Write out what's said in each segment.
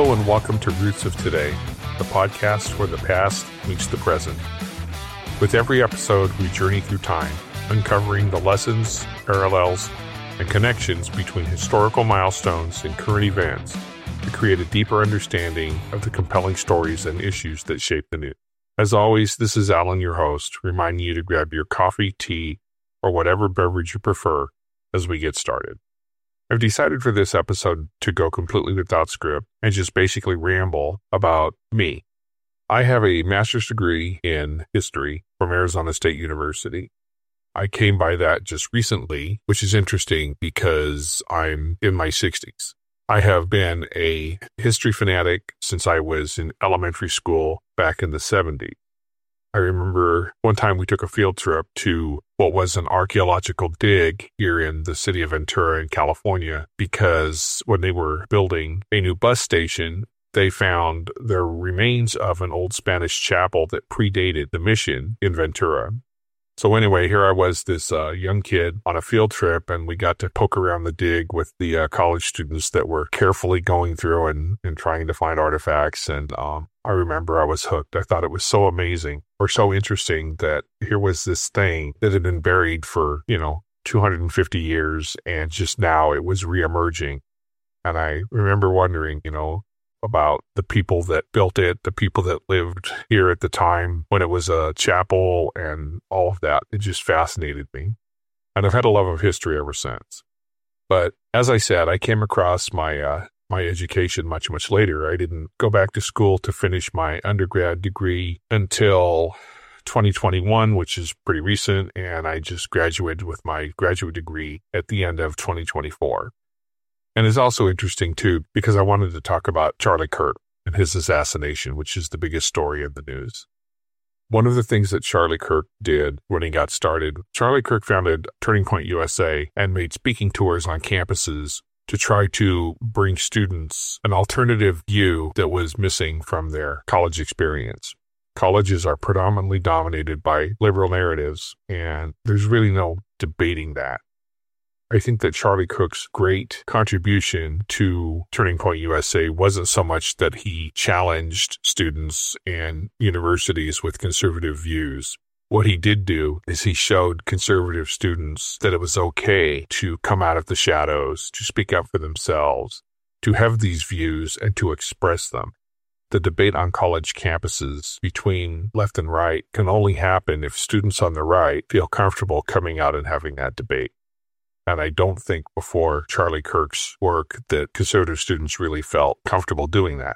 Hello and welcome to Roots of Today, the podcast where the past meets the present. With every episode, we journey through time, uncovering the lessons, parallels, and connections between historical milestones and current events to create a deeper understanding of the compelling stories and issues that shape the news. As always, this is Alan, your host, reminding you to grab your coffee, tea, or whatever beverage you prefer as we get started. I've decided for this episode to go completely without script and just basically ramble about me. I have a master's degree in history from Arizona State University. I came by that just recently, which is interesting because I'm in my 60s. I have been a history fanatic since I was in elementary school back in the 70s. I remember one time we took a field trip to what was an archaeological dig here in the city of Ventura in California, because when they were building a new bus station, they found the remains of an old Spanish chapel that predated the mission in Ventura. So anyway, here I was, this young kid on a field trip, and we got to poke around the dig with the college students that were carefully going through and trying to find artifacts. And I remember I was hooked. I thought it was so amazing or so interesting that here was this thing that had been buried for, 250 years, and just now it was reemerging. And I remember wondering, about the people that built it, the people that lived here at the time when it was a chapel and all of that. It just fascinated me. And I've had a love of history ever since. But as I said, I came across my education much, much later. I didn't go back to school to finish my undergrad degree until 2021, which is pretty recent. And I just graduated with my graduate degree at the end of 2024. And it's also interesting, too, because I wanted to talk about Charlie Kirk and his assassination, which is the biggest story of the news. One of the things that Charlie Kirk did when he got started, Charlie Kirk founded Turning Point USA and made speaking tours on campuses to try to bring students an alternative view that was missing from their college experience. Colleges are predominantly dominated by liberal narratives, and there's really no debating that. I think that Charlie Kirk's great contribution to Turning Point USA wasn't so much that he challenged students and universities with conservative views. What he did do is he showed conservative students that it was okay to come out of the shadows, to speak up for themselves, to have these views and to express them. The debate on college campuses between left and right can only happen if students on the right feel comfortable coming out and having that debate. And I don't think before Charlie Kirk's work that conservative students really felt comfortable doing that.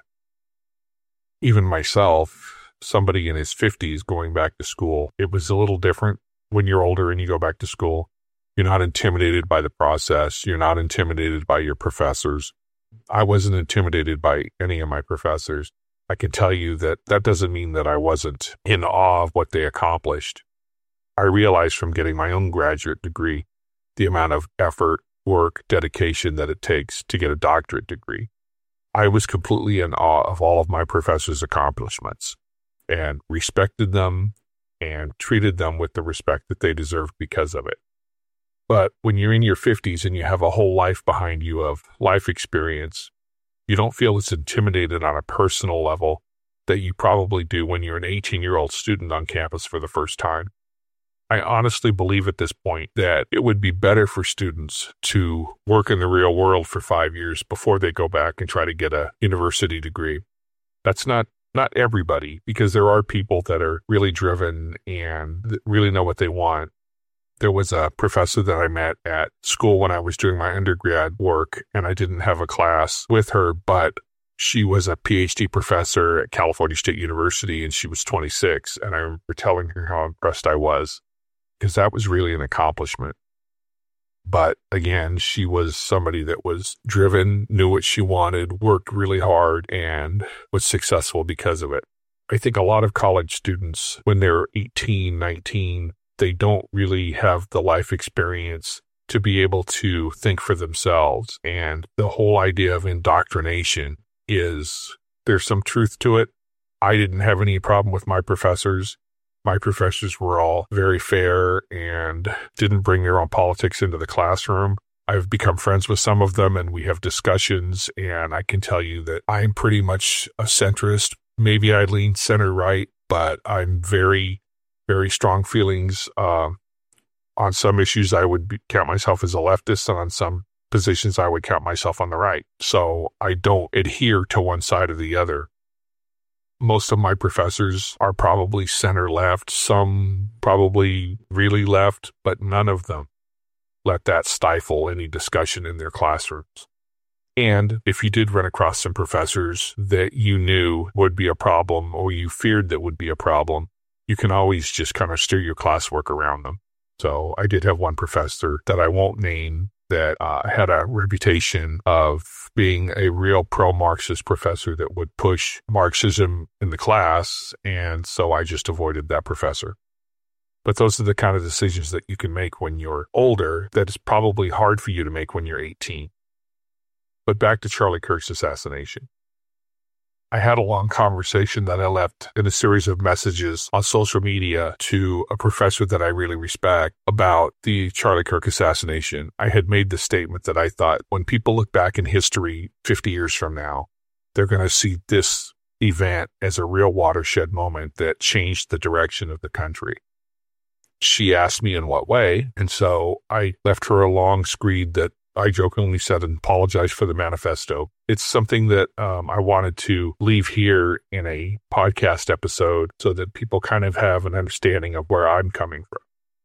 Even myself, somebody in his 50s going back to school, it was a little different. When you're older and you go back to school, you're not intimidated by the process. You're not intimidated by your professors. I wasn't intimidated by any of my professors. I can tell you that doesn't mean that I wasn't in awe of what they accomplished. I realized from getting my own graduate degree the amount of effort, work, dedication that it takes to get a doctorate degree. I was completely in awe of all of my professors' accomplishments and respected them and treated them with the respect that they deserved because of it. But when you're in your 50s and you have a whole life behind you of life experience, you don't feel as intimidated on a personal level that you probably do when you're an 18-year-old student on campus for the first time. I honestly believe at this point that it would be better for students to work in the real world for 5 years before they go back and try to get a university degree. That's not everybody, because there are people that are really driven and really know what they want. There was a professor that I met at school when I was doing my undergrad work, and I didn't have a class with her, but she was a PhD professor at California State University, and she was 26, and I remember telling her how impressed I was, because that was really an accomplishment. But again, she was somebody that was driven, knew what she wanted, worked really hard, and was successful because of it. I think a lot of college students, when they're 18, 19, they don't really have the life experience to be able to think for themselves. And the whole idea of indoctrination is, there's some truth to it. I didn't have any problem with my professors. My professors were all very fair and didn't bring their own politics into the classroom. I've become friends with some of them and we have discussions, and I can tell you that I'm pretty much a centrist. Maybe I lean center right, but I'm very, very strong feelings. On some issues, I would count myself as a leftist, and on some positions, I would count myself on the right. So I don't adhere to one side or the other. Most of my professors are probably center left, some probably really left, but none of them let that stifle any discussion in their classrooms. And if you did run across some professors that you knew would be a problem or you feared that would be a problem, you can always just kind of steer your classwork around them. So I did have one professor that I won't name that had a reputation of being a real pro-Marxist professor that would push Marxism in the class, and so I just avoided that professor. But those are the kind of decisions that you can make when you're older that is probably hard for you to make when you're 18. But back to Charlie Kirk's assassination. I had a long conversation that I left in a series of messages on social media to a professor that I really respect about the Charlie Kirk assassination. I had made the statement that I thought when people look back in history 50 years from now, they're going to see this event as a real watershed moment that changed the direction of the country. She asked me in what way, and so I left her a long screed that I jokingly said and apologized for the manifesto. It's something that I wanted to leave here in a podcast episode so that people kind of have an understanding of where I'm coming from.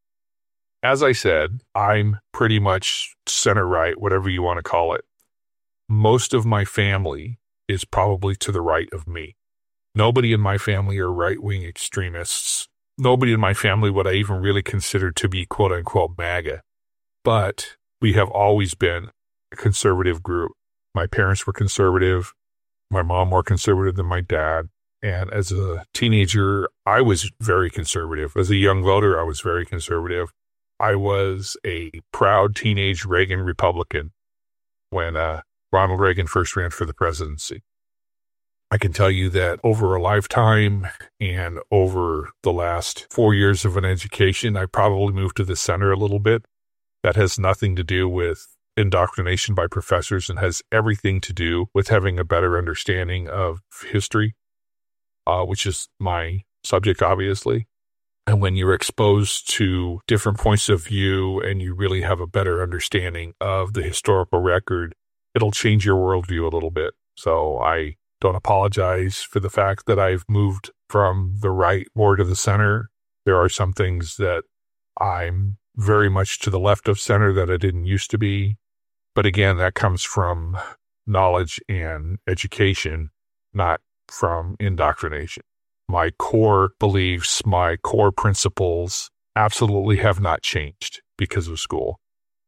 As I said, I'm pretty much center right, whatever you want to call it. Most of my family is probably to the right of me. Nobody in my family are right-wing extremists. Nobody in my family would I even really consider to be quote-unquote MAGA. But we have always been a conservative group. My parents were conservative. My mom more conservative than my dad. And as a teenager, I was very conservative. As a young voter, I was very conservative. I was a proud teenage Reagan Republican when Ronald Reagan first ran for the presidency. I can tell you that over a lifetime and over the last 4 years of an education, I probably moved to the center a little bit. That has nothing to do with indoctrination by professors and has everything to do with having a better understanding of history, which is my subject, obviously. And when you're exposed to different points of view and you really have a better understanding of the historical record, it'll change your worldview a little bit. So I don't apologize for the fact that I've moved from the right more to the center. There are some things that I'm very much to the left of center that I didn't used to be. But again, that comes from knowledge and education, not from indoctrination. My core beliefs, my core principles absolutely have not changed because of school.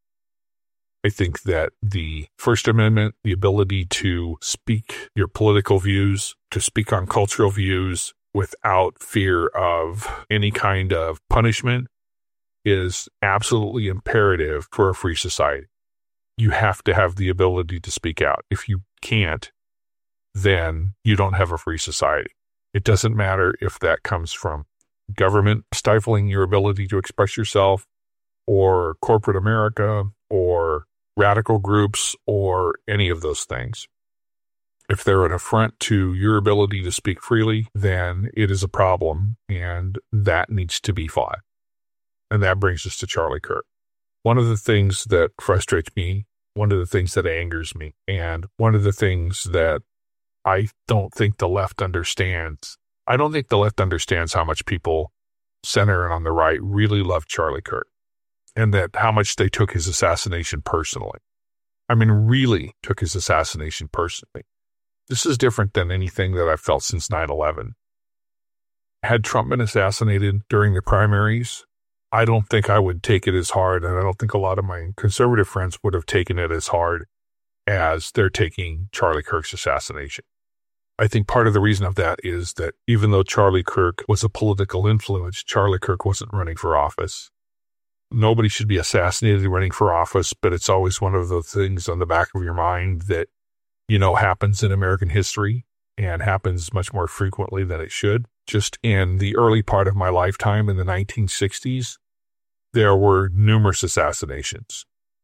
I think that the First Amendment, the ability to speak your political views, to speak on cultural views without fear of any kind of punishment, is absolutely imperative for a free society. You have to have the ability to speak out. If you can't, then you don't have a free society. It doesn't matter if that comes from government stifling your ability to express yourself, or corporate America, or radical groups, or any of those things. If they're an affront to your ability to speak freely, then it is a problem, and that needs to be fought. And that brings us to Charlie Kirk. One of the things that frustrates me, one of the things that angers me, and one of the things that I don't think the left understands, I don't think the left understands how much people center and on the right really love Charlie Kirk, and that how much they took his assassination personally. I mean, really took his assassination personally. This is different than anything that I've felt since 9/11. Had Trump been assassinated during the primaries, I don't think I would take it as hard, and I don't think a lot of my conservative friends would have taken it as hard as they're taking Charlie Kirk's assassination. I think part of the reason of that is that even though Charlie Kirk was a political influence, Charlie Kirk wasn't running for office. Nobody should be assassinated running for office, but it's always one of the things on the back of your mind that, you know, happens in American history and happens much more frequently than it should. Just in the early part of my lifetime in the 1960s, there were numerous assassinations.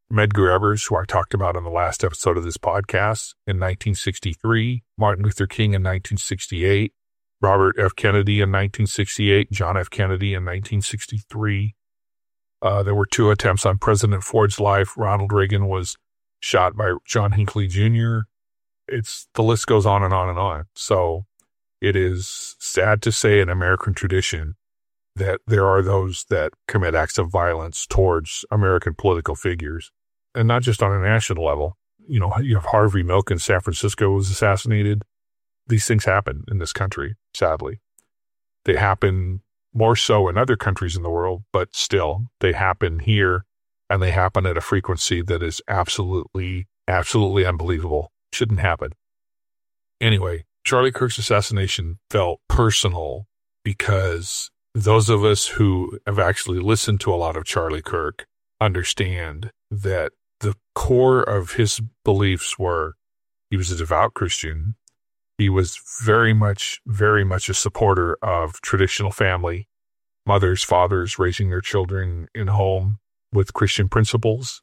Medgar Evers, who I talked about on the last episode of this podcast, in 1963, Martin Luther King in 1968, Robert F. Kennedy in 1968, John F. Kennedy in 1963. There were 2 attempts on President Ford's life. Ronald Reagan was shot by John Hinckley Jr. The list goes on and on and on. So it is sad to say in American tradition that there are those that commit acts of violence towards American political figures, and not just on a national level. You know, you have Harvey Milk in San Francisco was assassinated. These things happen in this country, sadly. They happen more so in other countries in the world, but still, they happen here, and they happen at a frequency that is absolutely unbelievable. Shouldn't happen. Anyway, Charlie Kirk's assassination felt personal because those of us who have actually listened to a lot of Charlie Kirk understand that the core of his beliefs were he was a devout Christian. He was very much a supporter of traditional family, mothers, fathers raising their children in home with Christian principles.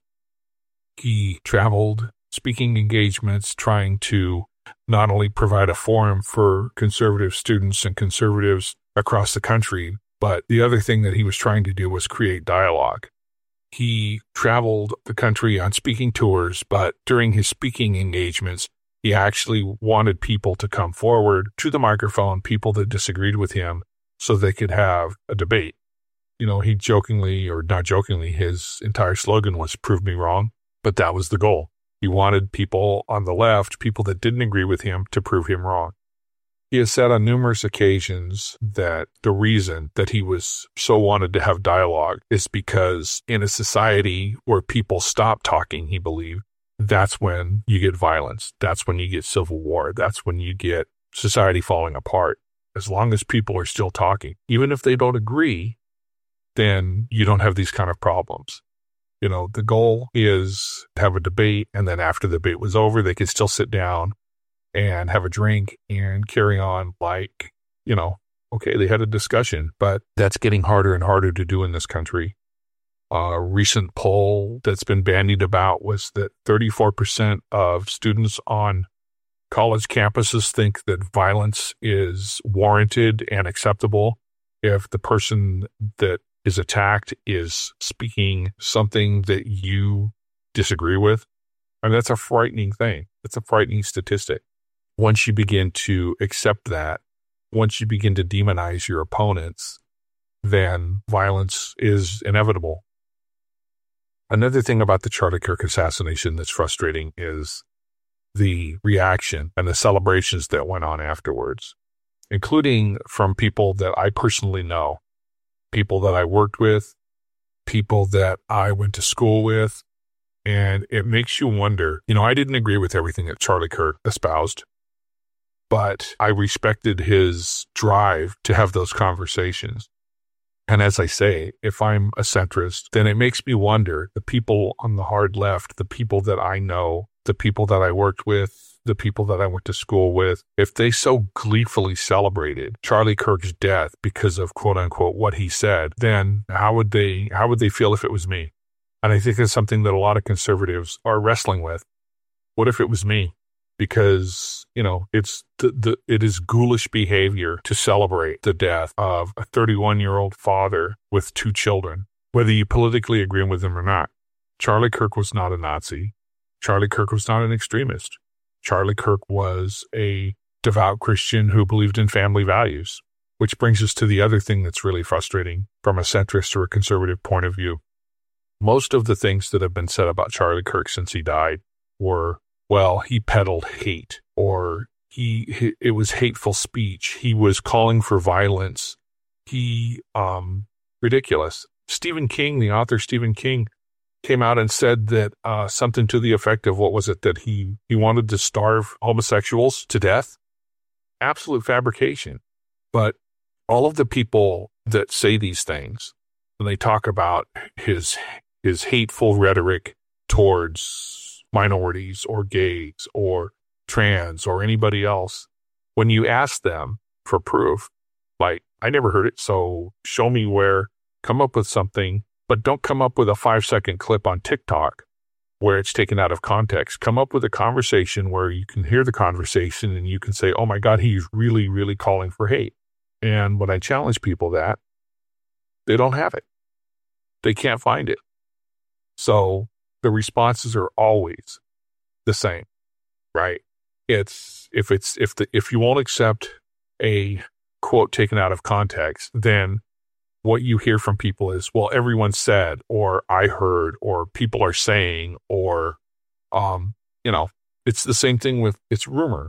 He traveled, speaking engagements, trying to not only provide a forum for conservative students and conservatives across the country, but the other thing that he was trying to do was create dialogue. He traveled the country on speaking tours, but during his speaking engagements, he actually wanted people to come forward to the microphone, people that disagreed with him, so they could have a debate. You know, he jokingly, or not jokingly, his entire slogan was "Prove me wrong," but that was the goal. He wanted people on the left, people that didn't agree with him, to prove him wrong. He has said on numerous occasions that the reason that he was so wanted to have dialogue is because in a society where people stop talking, he believed, that's when you get violence. That's when you get civil war. That's when you get society falling apart. As long as people are still talking, even if they don't agree, then you don't have these kind of problems. You know, the goal is to have a debate, and then after the debate was over, they could still sit down and have a drink and carry on like, you know, okay, they had a discussion, but that's getting harder and harder to do in this country. A recent poll that's been bandied about was that 34% of students on college campuses think that violence is warranted and acceptable if the person that is attacked is speaking something that you disagree with. And that's a frightening thing. It's a frightening statistic. Once you begin to accept that, once you begin to demonize your opponents, then violence is inevitable. Another thing about the Charlie Kirk assassination that's frustrating is the reaction and the celebrations that went on afterwards, including from people that I personally know, people that I worked with, people that I went to school with. And it makes you wonder, you know, I didn't agree with everything that Charlie Kirk espoused, but I respected his drive to have those conversations. And as I say, if I'm a centrist, then it makes me wonder, the people on the hard left, the people that I know, the people that I worked with, the people that I went to school with, if they so gleefully celebrated Charlie Kirk's death because of quote unquote what he said, then how would they feel if it was me? And I think it's something that a lot of conservatives are wrestling with. What if it was me? Because, you know, it is ghoulish behavior to celebrate the death of a 31-year-old father with 2 children, whether you politically agree with him or not. Charlie Kirk was not a Nazi. Charlie Kirk was not an extremist. Charlie Kirk was a devout Christian who believed in family values, which brings us to the other thing that's really frustrating from a centrist or a conservative point of view. Most of the things that have been said about Charlie Kirk since he died were, well, he peddled hate, or it was hateful speech. He was calling for violence. Ridiculous. Stephen King, the author Stephen King, came out and said that something to the effect of, what was it, that he wanted to starve homosexuals to death? Absolute fabrication. But all of the people that say these things, when they talk about his hateful rhetoric towards minorities or gays or trans or anybody else, when you ask them for proof, like, I never heard it, so show me where, come up with something, but don't come up with a 5-second clip on TikTok where it's taken out of context. Come up with a conversation where you can hear the conversation and you can say, oh my God, he's really, really calling for hate. And when I challenge people that, they don't have it. They can't find it. So the responses are always the same, right? If you won't accept a quote taken out of context, then what you hear from people is, well, everyone said, or I heard, or people are saying, or, it's the same thing with, it's rumor.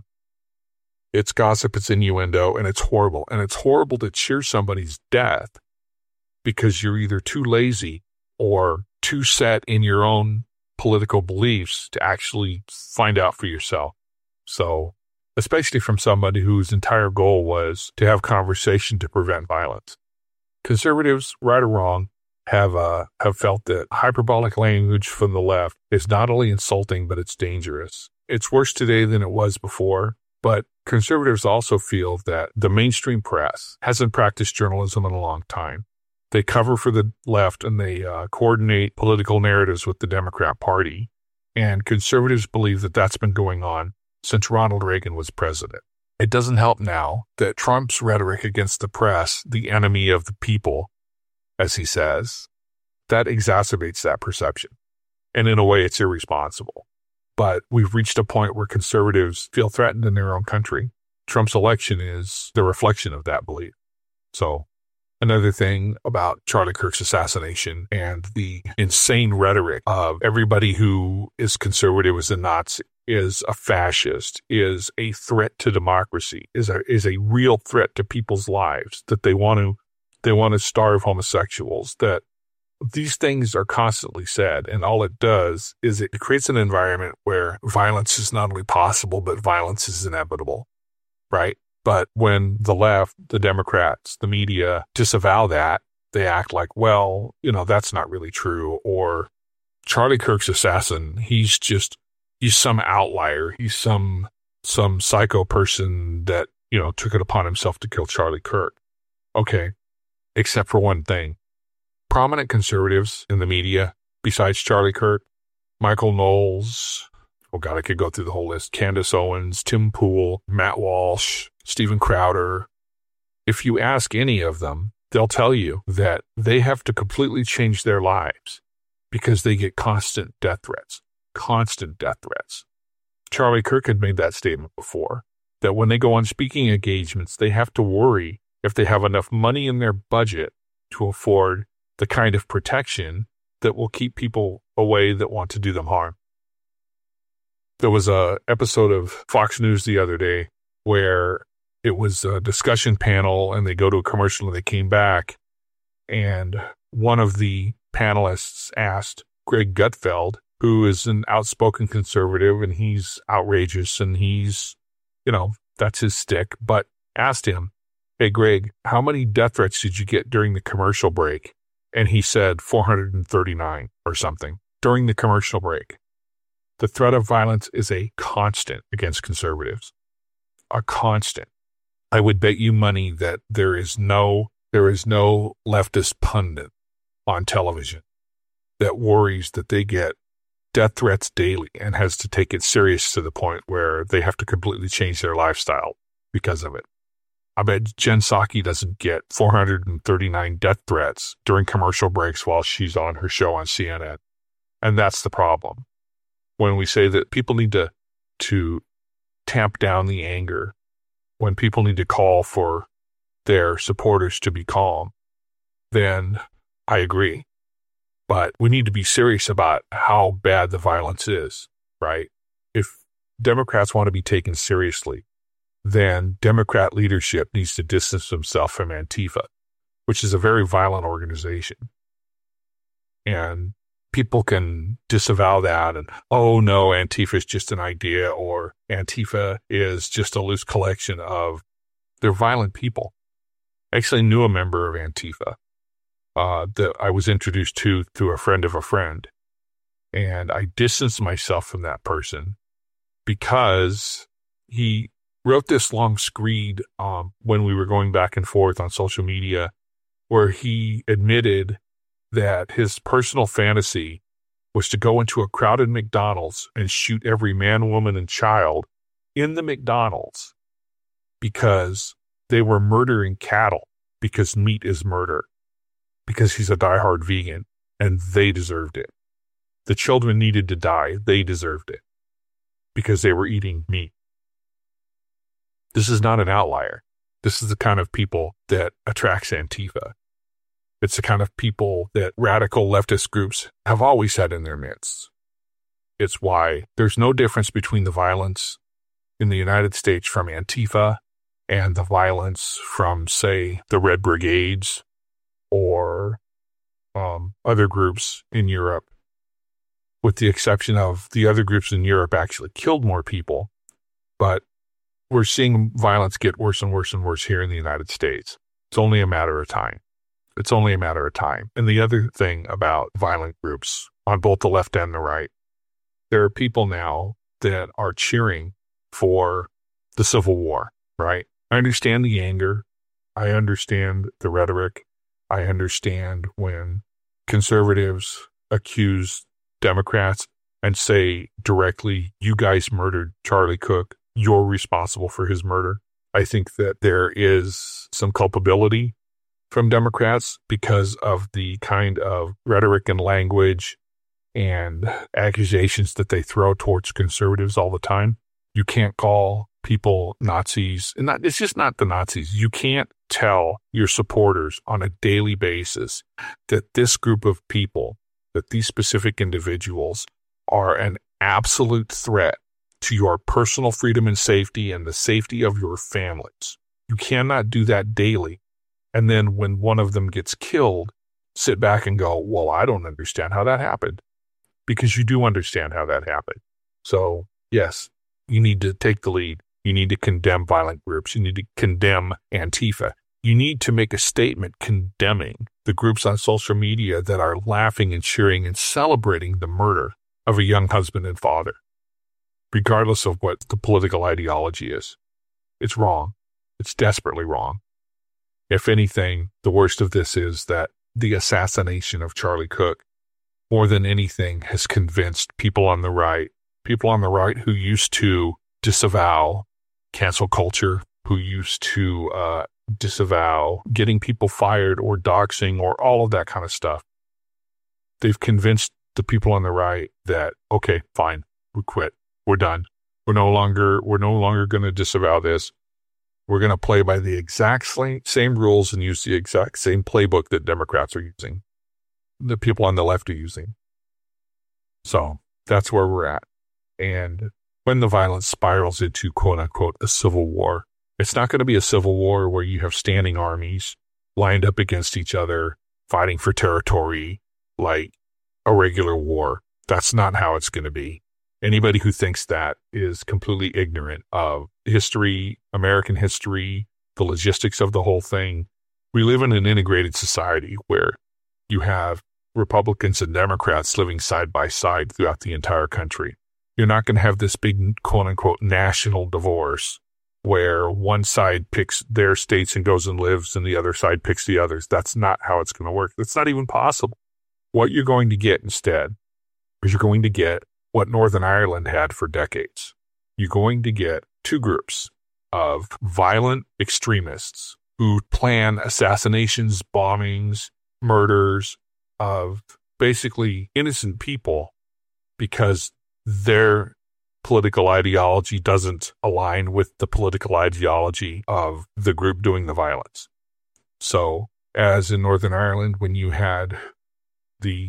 It's gossip, it's innuendo, and it's horrible. And it's horrible to cheer somebody's death because you're either too lazy or too set in your own political beliefs to actually find out for yourself. So, especially from somebody whose entire goal was to have conversation to prevent violence. Conservatives, right or wrong, have felt that hyperbolic language from the left is not only insulting, but it's dangerous. It's worse today than it was before, but conservatives also feel that the mainstream press hasn't practiced journalism in a long time. They cover for the left and they coordinate political narratives with the Democrat Party. And conservatives believe that that's been going on since Ronald Reagan was president. It doesn't help now that Trump's rhetoric against the press, the enemy of the people, as he says, that exacerbates that perception. And in a way, it's irresponsible. But we've reached a point where conservatives feel threatened in their own country. Trump's election is the reflection of that belief. So another thing about Charlie Kirk's assassination and the insane rhetoric of everybody who is conservative is a Nazi, is a fascist, is a threat to democracy, is a real threat to people's lives, that they want to starve homosexuals, that these things are constantly said, and all it does is it creates an environment where violence is not only possible, but violence is inevitable, right? But when the left, the Democrats, the media disavow that, they act like, well, that's not really true, or Charlie Kirk's assassin, he's some outlier. He's some psycho person that, took it upon himself to kill Charlie Kirk. Okay, except for one thing. Prominent conservatives in the media, besides Charlie Kirk, Michael Knowles, oh God, I could go through the whole list, Candace Owens, Tim Pool, Matt Walsh, Steven Crowder. If you ask any of them, they'll tell you that they have to completely change their lives because they get constant death threats. Charlie Kirk had made that statement before, that when they go on speaking engagements, they have to worry if they have enough money in their budget to afford the kind of protection that will keep people away that want to do them harm. There was an episode of Fox News the other day where it was a discussion panel and they go to a commercial and they came back and one of the panelists asked Greg Gutfeld, who is an outspoken conservative and he's outrageous and he's, that's his stick, but asked him, hey, Greg, how many death threats did you get during the commercial break? And he said 439 or something during the commercial break. The threat of violence is a constant against conservatives. A constant. I would bet you money that there is no leftist pundit on television that worries that they get death threats daily and has to take it serious to the point where they have to completely change their lifestyle because of it. I bet Jen Psaki doesn't get 439 death threats during commercial breaks while she's on her show on CNN. And that's the problem. When we say that people need to tamp down the anger, when people need to call for their supporters to be calm, then I agree. But we need to be serious about how bad the violence is, right? If Democrats want to be taken seriously, then Democrat leadership needs to distance themselves from Antifa, which is a very violent organization. And people can disavow that and, oh no, Antifa is just an idea, or Antifa is just a loose collection of, they're violent people. I actually knew a member of Antifa that I was introduced to through a friend of a friend. And I distanced myself from that person because he wrote this long screed when we were going back and forth on social media where he admitted that his personal fantasy was to go into a crowded McDonald's and shoot every man, woman, and child in the McDonald's because they were murdering cattle, because meat is murder, because he's a diehard vegan, and they deserved it. The children needed to die. They deserved it because they were eating meat. This is not an outlier. This is the kind of people that attracts Antifa. It's the kind of people that radical leftist groups have always had in their midst. It's why there's no difference between the violence in the United States from Antifa and the violence from, say, the Red Brigades or other groups in Europe, with the exception of the other groups in Europe actually killed more people. But we're seeing violence get worse and worse and worse here in the United States. It's only a matter of time. It's only a matter of time. And the other thing about violent groups on both the left and the right, there are people now that are cheering for the Civil War, right? I understand the anger. I understand the rhetoric. I understand when conservatives accuse Democrats and say directly, you guys murdered Charlie Cook. You're responsible for his murder. I think that there is some culpability from Democrats because of the kind of rhetoric and language and accusations that they throw towards conservatives all the time. You can't call people Nazis, and it's just not the Nazis. You can't tell your supporters on a daily basis that this group of people, that these specific individuals are an absolute threat to your personal freedom and safety and the safety of your families. You cannot do that daily. And then when one of them gets killed, sit back and go, well, I don't understand how that happened. Because you do understand how that happened. So, yes, you need to take the lead. You need to condemn violent groups. You need to condemn Antifa. You need to make a statement condemning the groups on social media that are laughing and cheering and celebrating the murder of a young husband and father, regardless of what the political ideology is. It's wrong. It's desperately wrong. If anything, the worst of this is that the assassination of Charlie Cook, more than anything, has convinced people on the right who used to disavow cancel culture, who used to disavow getting people fired or doxing or all of that kind of stuff. They've convinced the people on the right that, okay, fine, we quit. We're done. We're no longer going to disavow this. We're going to play by the exact same rules and use the exact same playbook that Democrats are using, the people on the left are using. So that's where we're at. And when the violence spirals into, quote unquote, a civil war, it's not going to be a civil war where you have standing armies lined up against each other, fighting for territory like a regular war. That's not how it's going to be. Anybody who thinks that is completely ignorant of history, American history, the logistics of the whole thing. We live in an integrated society where you have Republicans and Democrats living side by side throughout the entire country. You're not going to have this big, quote unquote, national divorce where one side picks their states and goes and lives and the other side picks the others. That's not how it's going to work. That's not even possible. What you're going to get instead is you're going to get what Northern Ireland had for decades. You're going to get two groups of violent extremists who plan assassinations, bombings, murders of basically innocent people because their political ideology doesn't align with the political ideology of the group doing the violence. So, as in Northern Ireland, when you had the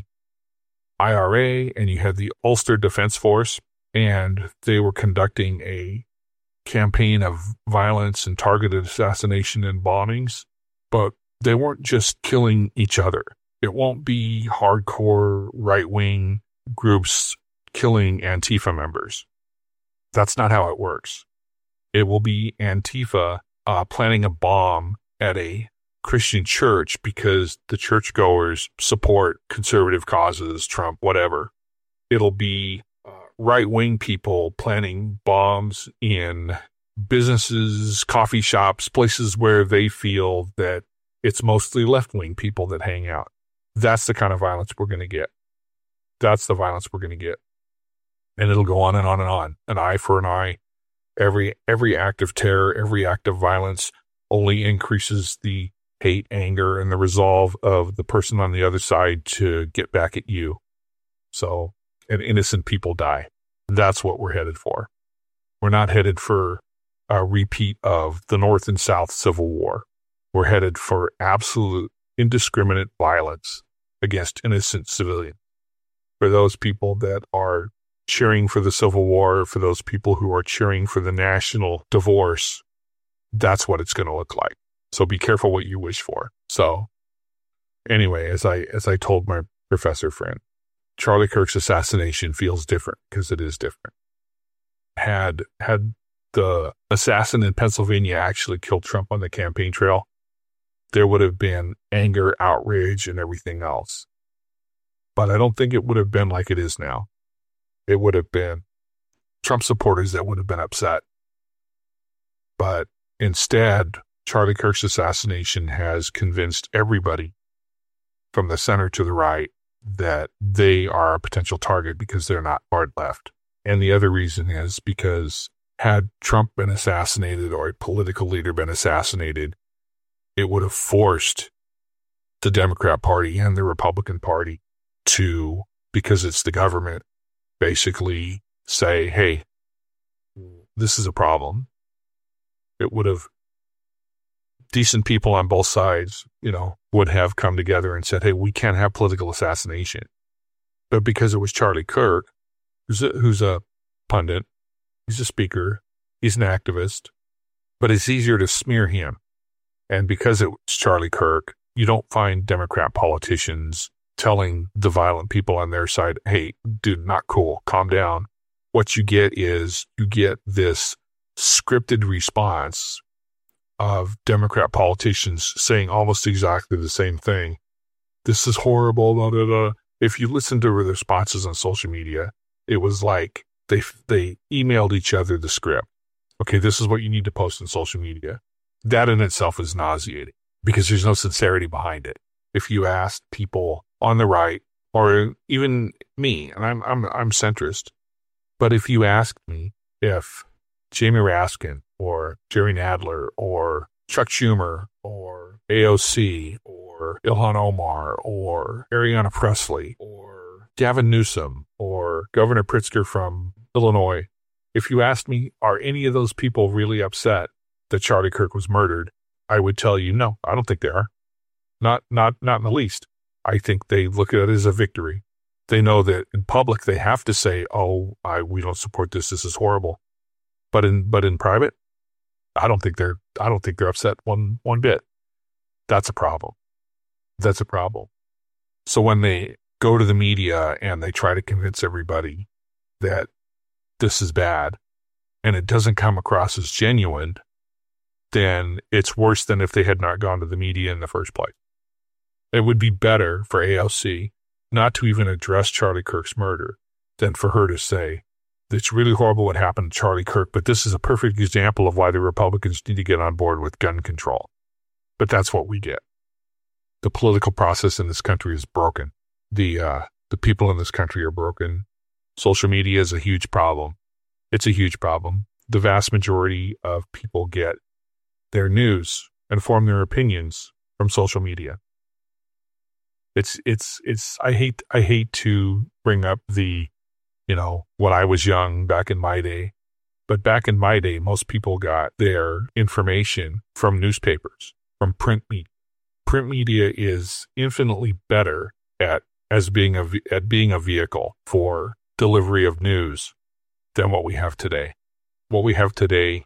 IRA and you had the Ulster Defence Force, and they were conducting a campaign of violence and targeted assassination and bombings, but they weren't just killing each other. It won't be hardcore right-wing groups killing Antifa members. That's not how it works. It will be Antifa planning a bomb at a Christian church because the churchgoers support conservative causes, Trump, whatever. It'll be right-wing people planning bombs in businesses, coffee shops, places where they feel that it's mostly left-wing people that hang out. That's the kind of violence we're going to get. That's the violence we're going to get. And it'll go on and on and on. An eye for an eye. Every act of terror, every act of violence only increases the hate, anger, and the resolve of the person on the other side to get back at you. So, and innocent people die. That's what we're headed for. We're not headed for a repeat of the North and South Civil War. We're headed for absolute indiscriminate violence against innocent civilians. For those people that are cheering for the Civil War, for those people who are cheering for the national divorce, that's what it's going to look like. So be careful what you wish for. So anyway, as I told my professor friend, Charlie Kirk's assassination feels different because it is different. Had the assassin in Pennsylvania actually killed Trump on the campaign trail, there would have been anger, outrage, and everything else. But I don't think it would have been like it is now. It would have been Trump supporters that would have been upset. But instead, Charlie Kirk's assassination has convinced everybody from the center to the right that they are a potential target because they're not hard left. And the other reason is because had Trump been assassinated or a political leader been assassinated, it would have forced the Democrat Party and the Republican Party to, because it's the government, basically say, hey, this is a problem. It would have, decent people on both sides, would have come together and said, hey, we can't have political assassination. But because it was Charlie Kirk, who's a pundit, he's a speaker, he's an activist, but it's easier to smear him. And because it was Charlie Kirk, you don't find Democrat politicians telling the violent people on their side, hey, dude, not cool, calm down. What you get is this scripted response of Democrat politicians saying almost exactly the same thing. This is horrible, blah, blah, blah. If you listen to the responses on social media, it was like they emailed each other the script. Okay, this is what you need to post on social media. That in itself is nauseating because there's no sincerity behind it. If you asked people on the right, or even me, and I'm centrist, but if you asked me if Jamie Raskin or Jerry Nadler or Chuck Schumer or AOC or Ilhan Omar or Ariana Presley or Gavin Newsom or Governor Pritzker from Illinois, if you asked me, are any of those people really upset that Charlie Kirk was murdered, I would tell you, no, I don't think they are. Not in the least. I think they look at it as a victory. They know that in public they have to say, oh, we don't support this. This is horrible. But in private, I don't think they're upset one bit. That's a problem. That's a problem. So when they go to the media and they try to convince everybody that this is bad and it doesn't come across as genuine, then it's worse than if they had not gone to the media in the first place. It would be better for AOC not to even address Charlie Kirk's murder than for her to say, it's really horrible what happened to Charlie Kirk, but this is a perfect example of why the Republicans need to get on board with gun control. But that's what we get. The political process in this country is broken. The people in this country are broken. Social media is a huge problem. It's a huge problem. The vast majority of people get their news and form their opinions from social media. I hate to bring up when I was young back in my day, but back in my day, most people got their information from newspapers, from print media. Print media is infinitely better at being a vehicle for delivery of news than what we have today. What we have today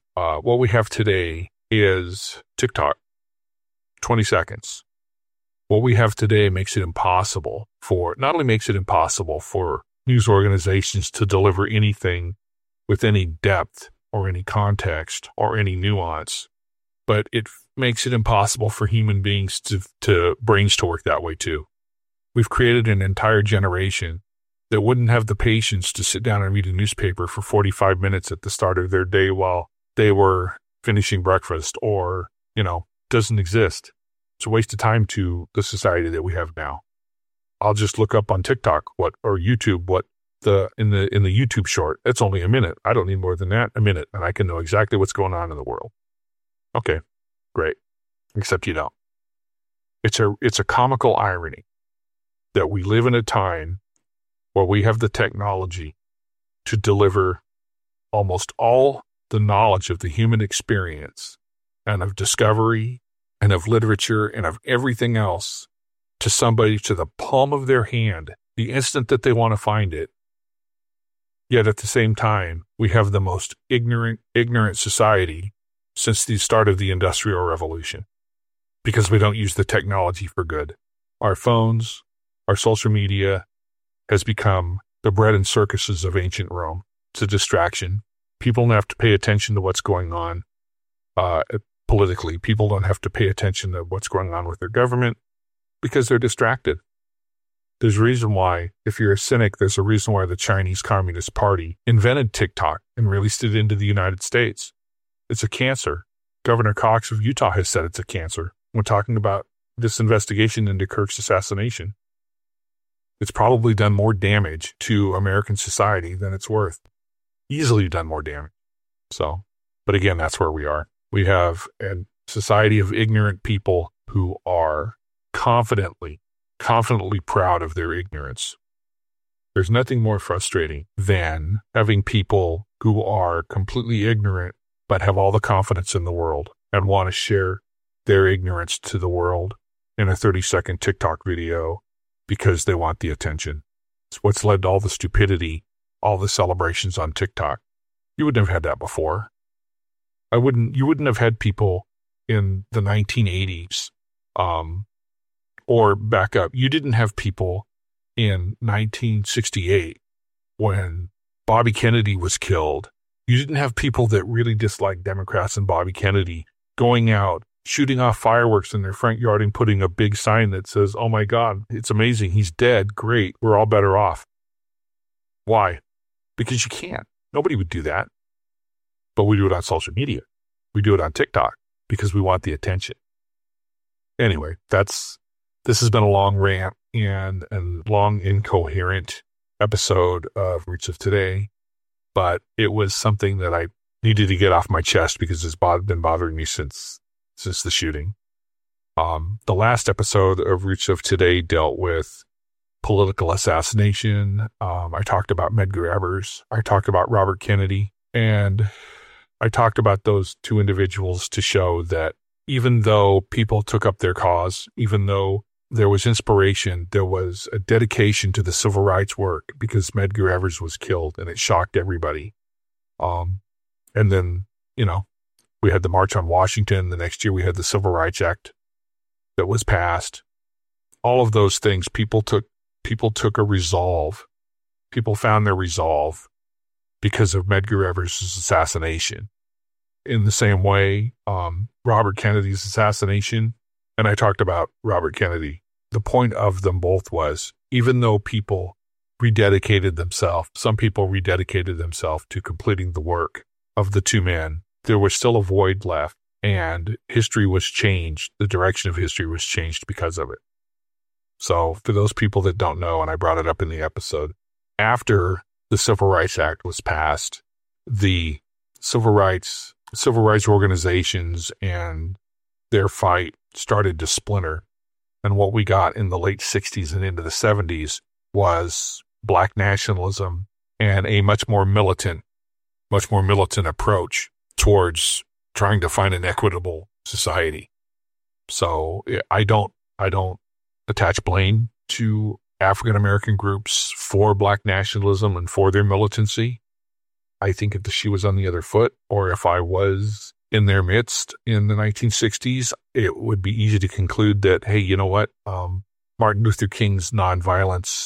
is TikTok, 20 seconds. What we have today makes it impossible not only makes it impossible for news organizations to deliver anything with any depth or any context or any nuance, but it makes it impossible for human beings to brains to work that way too. We've created an entire generation that wouldn't have the patience to sit down and read a newspaper for 45 minutes at the start of their day while they were finishing breakfast or, doesn't exist. It's a waste of time to the society that we have now. I'll just look up on TikTok or YouTube what in the YouTube short. It's only a minute. I don't need more than that, a minute, and I can know exactly what's going on in the world. Okay, great. Except you don't. It's a comical irony that we live in a time where we have the technology to deliver almost all the knowledge of the human experience and of discovery and of literature and of everything else to somebody to the palm of their hand the instant that they want to find it. Yet at the same time, we have the most ignorant society since the start of the Industrial Revolution because we don't use the technology for good. Our phones, our social media has become the bread and circuses of ancient Rome. It's a distraction. People don't have to pay attention to what's going on politically. People don't have to pay attention to what's going on with their government because they're distracted. There's a reason why, if you're a cynic, there's a reason why the Chinese Communist Party invented TikTok and released it into the United States. It's a cancer. Governor Cox of Utah has said it's a cancer. We're talking about this investigation into Kirk's assassination. It's probably done more damage to American society than it's worth. Easily done more damage. So, but again, that's where we are. We have a society of ignorant people who are confidently proud of their ignorance. There's nothing more frustrating than having people who are completely ignorant but have all the confidence in the world and want to share their ignorance to the world in a 30-second TikTok video because they want the attention. It's what's led to all the stupidity, all the celebrations on TikTok. You wouldn't have had that before. You wouldn't have had people in the 1980s, or back up. You didn't have people in 1968 when Bobby Kennedy was killed. You didn't have people that really disliked Democrats and Bobby Kennedy going out, shooting off fireworks in their front yard and putting a big sign that says, "Oh my God, it's amazing. He's dead. Great. We're all better off." Why? Because you can't. Nobody would do that. But we do it on social media. We do it on TikTok because we want the attention. Anyway, this has been a long rant and a long incoherent episode of Roots of Today, but it was something that I needed to get off my chest because it's been bothering me since the shooting. The last episode of Roots of Today dealt with political assassination. I talked about Medgar Evers. I talked about Robert Kennedy. And I talked about those two individuals to show that even though people took up their cause, even though there was inspiration, there was a dedication to the civil rights work because Medgar Evers was killed and it shocked everybody. And then, we had the March on Washington. The next year we had the Civil Rights Act that was passed. All of those things, people took a resolve. People found their resolve because of Medgar Evers' assassination. In the same way, Robert Kennedy's assassination, and I talked about Robert Kennedy, the point of them both was, even though people rededicated themselves, some people rededicated themselves to completing the work of the two men, there was still a void left, and history was changed. The direction of history was changed because of it. So for those people that don't know, and I brought it up in the episode, after the Civil Rights Act was passed, the civil rights organizations and their fight started to splinter. And what we got in the late 60s and into the 70s was black nationalism and a much more militant approach towards trying to find an equitable society. So I don't attach blame to African American groups for black nationalism and for their militancy. I think if the shoe was on the other foot, or if I was in their midst in the 1960s, it would be easy to conclude that, hey, you know what? Martin Luther King's nonviolence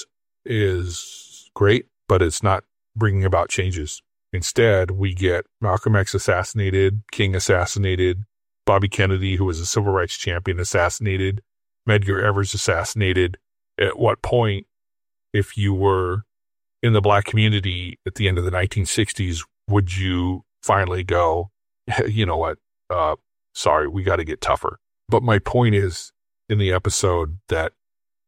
is great, but it's not bringing about changes. Instead, we get Malcolm X assassinated, King assassinated, Bobby Kennedy, who was a civil rights champion, assassinated, Medgar Evers assassinated. At what point, if you were in the black community at the end of the 1960s, would you finally go, you know what, sorry, we got to get tougher? But my point is in the episode that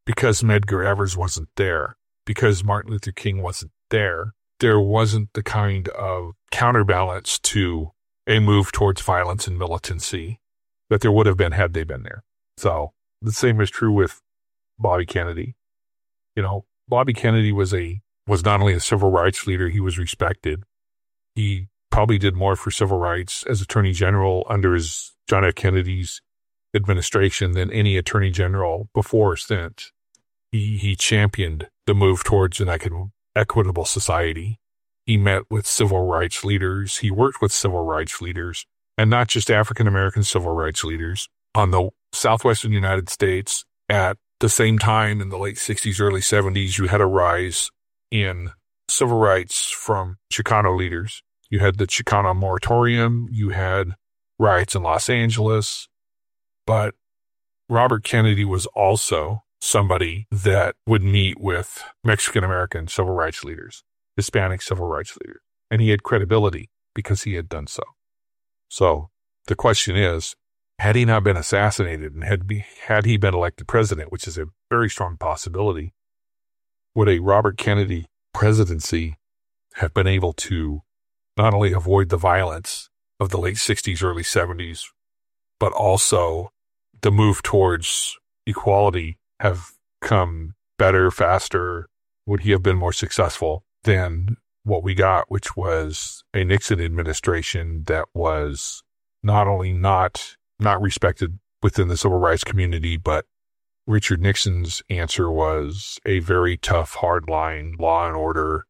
because Medgar Evers wasn't there, because Martin Luther King wasn't there, there wasn't the kind of counterbalance to a move towards violence and militancy that there would have been had they been there. So the same is true with Bobby Kennedy. Bobby Kennedy was not only a civil rights leader, he was respected. He probably did more for civil rights as Attorney General under his John F. Kennedy's administration than any Attorney General before or since. He championed the move towards an equitable society. He met with civil rights leaders. He worked with civil rights leaders, and not just African-American civil rights leaders, on the southwestern United States. At the same time, in the late 60s, early 70s, you had a rise in civil rights from Chicano leaders. You had the Chicano moratorium. You had riots in Los Angeles. But Robert Kennedy was also somebody that would meet with Mexican-American civil rights leaders, Hispanic civil rights leaders, and he had credibility because he had done so. So the question is, had he not been assassinated and had he been elected president, which is a very strong possibility, would a Robert Kennedy presidency have been able to not only avoid the violence of the late 60s, early 70s, but also the move towards equality have come better, faster? Would he have been more successful than what we got, which was a Nixon administration that was not only not respected within the civil rights community, but Richard Nixon's answer was a very tough, hardline, law and order,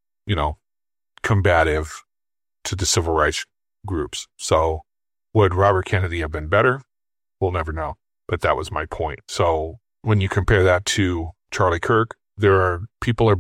combative to the civil rights groups. So would Robert Kennedy have been better? We'll never know. But that was my point. So when you compare that to Charlie Kirk, people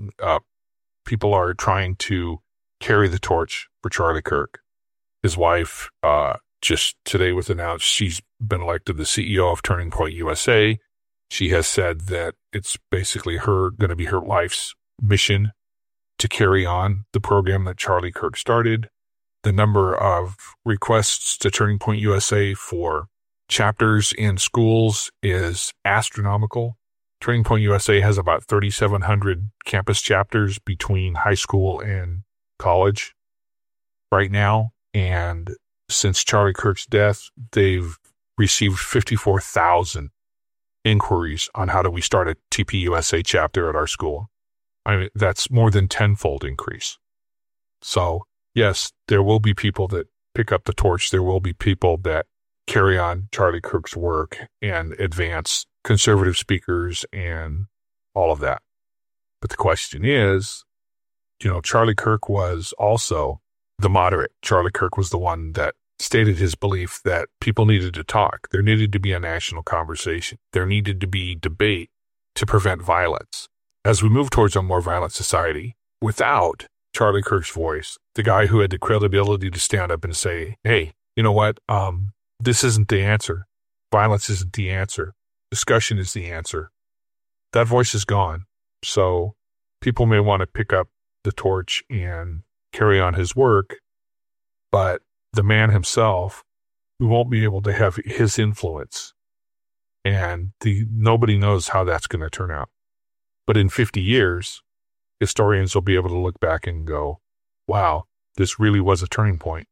are trying to carry the torch for Charlie Kirk. His wife just today was announced she's been elected the CEO of Turning Point USA. She has said that it's basically going to be her life's mission to carry on the program that Charlie Kirk started. The number of requests to Turning Point USA for chapters in schools is astronomical. Turning Point USA has about 3,700 campus chapters between high school and college right now. And since Charlie Kirk's death, they've received 54,000 inquiries on how do we start a TPUSA chapter at our school. I mean, that's more than tenfold increase. So yes, there will be people that pick up the torch. There will be people that carry on Charlie Kirk's work and advance conservative speakers and all of that. But the question is, Charlie Kirk was also the moderate. Charlie Kirk was the one that stated his belief that people needed to talk. There needed to be a national conversation. There needed to be debate to prevent violence. As we move towards a more violent society, without Charlie Kirk's voice, the guy who had the credibility to stand up and say, hey, you know what? This isn't the answer. Violence isn't the answer. Discussion is the answer. That voice is gone. So people may want to pick up the torch and carry on his work, but the man himself, we won't be able to have his influence. And nobody knows how that's going to turn out. But in 50 years, historians will be able to look back and go, wow, this really was a turning point.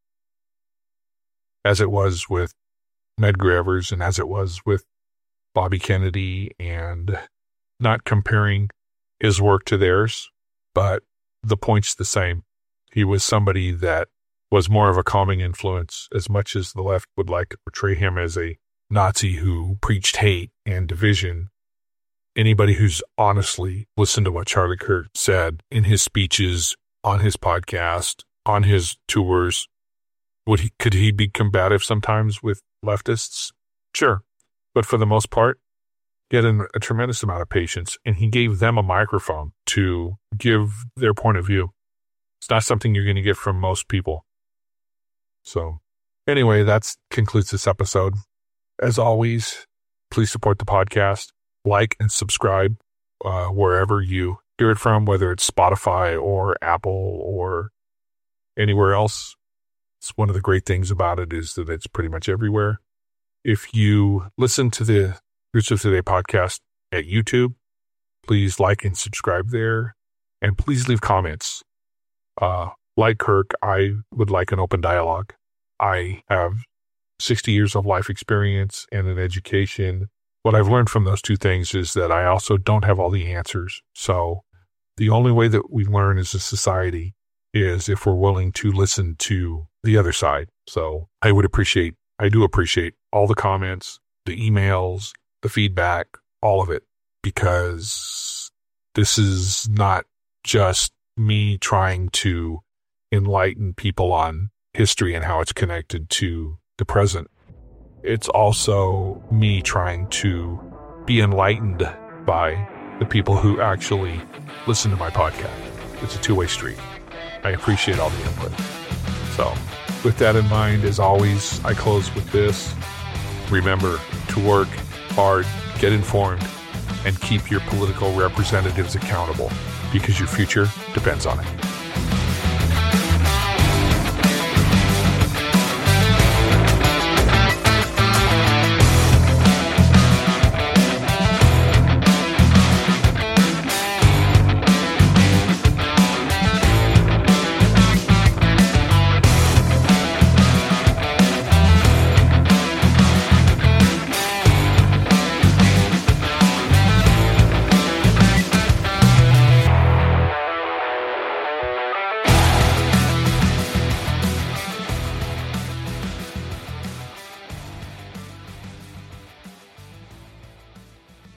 As it was with Medgar Evers and as it was with Bobby Kennedy, and not comparing his work to theirs, but the point's the same. He was somebody that was more of a calming influence, as much as the left would like to portray him as a Nazi who preached hate and division. Anybody who's honestly listened to what Charlie Kirk said in his speeches, on his podcast, on his tours, could he be combative sometimes with leftists? Sure. But for the most part, he had a tremendous amount of patience, and he gave them a microphone to give their point of view. It's not something you're going to get from most people. So anyway, that concludes this episode. As always, please support the podcast, like and subscribe wherever you hear it from, whether it's Spotify or Apple or anywhere else. It's one of the great things about it is that it's pretty much everywhere. If you listen to the Roots of Today podcast at YouTube. Please like and subscribe there. And please leave comments. Like Kirk, I would like an open dialogue. I have 60 years of life experience and an education. What I've learned from those two things is that I also don't have all the answers. So the only way that we learn as a society is if we're willing to listen to the other side. So I do appreciate all the comments, the emails, the feedback, all of it, because this is not just me trying to enlighten people on history and how it's connected to the present. It's also me trying to be enlightened by the people who actually listen to my podcast. It's a two-way street. I appreciate all the input. So with that in mind, as always, I close with this. Remember to work hard, get informed, and keep your political representatives accountable, because your future depends on it.